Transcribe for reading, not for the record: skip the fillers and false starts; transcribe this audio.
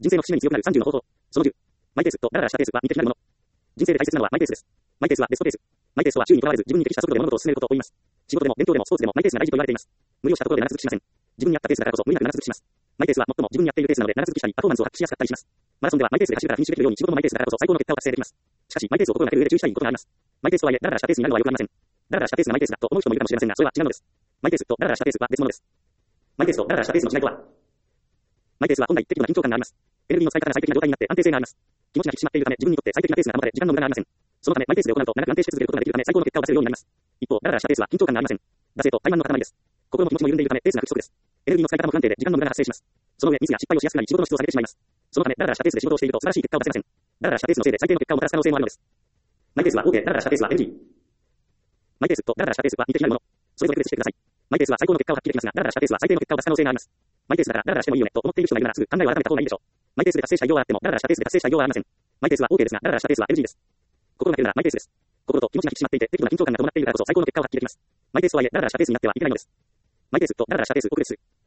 人生の節目に強くなる30の方法。その10。マイペースとダラダラしたペースは似て非なるもの。人生で大切なのはマイペースです。マイペースはベストペース。マイペースとは周囲にとらわれず自分に適した速度で物事を進めることを言います。仕事でも勉強でもスポーツでもマイペースが大事と言われています。無理をしたところで長続きしません。自分に合ったペースだからこそ無理なく長続きします。マイペースは最も自分に合っているペースなので長続きしたりパフォーマンスを発揮しやすかったりします。マラソンではマイペースで走るからフィニッシュできるように仕事もマイペースだからこそ最高の結果を達成できます。しかしマイペースを心がける上で注意したいことがあります。マイペースとはいえダラダラしたペースになるのは良くありません。ダラダラしたペースがマイペースだと思う人もいるかもしれませんが、それは違うのです。マイペースとダラダラしたペースは別物です。マイペースとダラダラしたペースの違いとは、マイペースは本来適度な緊張感があります。エネルギーの使い方が最適な状態になって安定性があります。気持ちが引き締まっているため自分にとって最適なペースが保たれ時間の無駄がありません。そのためマイペースで行うと長く安定して続けることができるため最高の結果を出せるようになります。一方、ダラダラしたペースは緊張感がありません。惰性と怠慢の塊です。心も気持ちも緩んでいるためペースが不規則です。エネルギーの使い方も不安定で時間の無駄が発生します。その上ミスや失敗をしやすくなり仕事の質を下げてしまいます。そのためダラダラしたペースで仕事をしていると素晴らしい結果を出せません。ダラダラしたペースのせいで最低の結果をもたらす可能性もあるのです。マイペースは OK、ダラダラしたペースは NG。マイペースとダラダラしたペースは似て非なるもの。それぞれ区別してください。マイペースは最高の結果を発揮できますが、ダラダラしたペースは最低の結果を出す可能性があります。マイペースだからダラダラしてもいいよねと思っている人がいるならすぐ考えを改めた方がいいでしょう。マイペースで達成したい量はあってもダラダラしたペースで達成したい量はありません。マイペースは OK ですが、ダラダラしたペースは NG です。心がけるならマイペースです。心と気持ちが引き締まっていて適度な緊張感が伴っているからこそ最高の結果を発揮できます。マイペースとはいえダラダラしたペースになってはいけないのです。マイペースとダラダラしたペースを区別する。